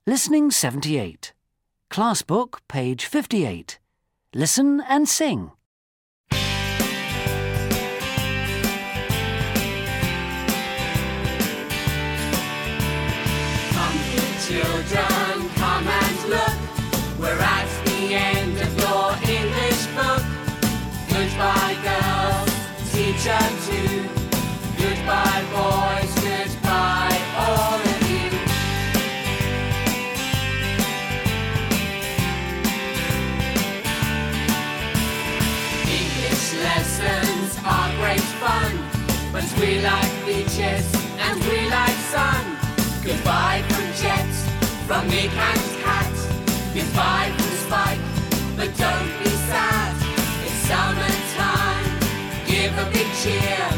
Listening 78. Class book, page 58. Listen and sing. Come, good children, come and look. We're at the end of your English book. Goodbye, girls, teacher too. Goodbye, boys, goodbye, all of you. English lessons are great fun, but we like beaches and we like sun. Goodbye from Jet, from Nick and Cat. Goodbye from Spike, but don't be sad. It's summertime, give a big cheer.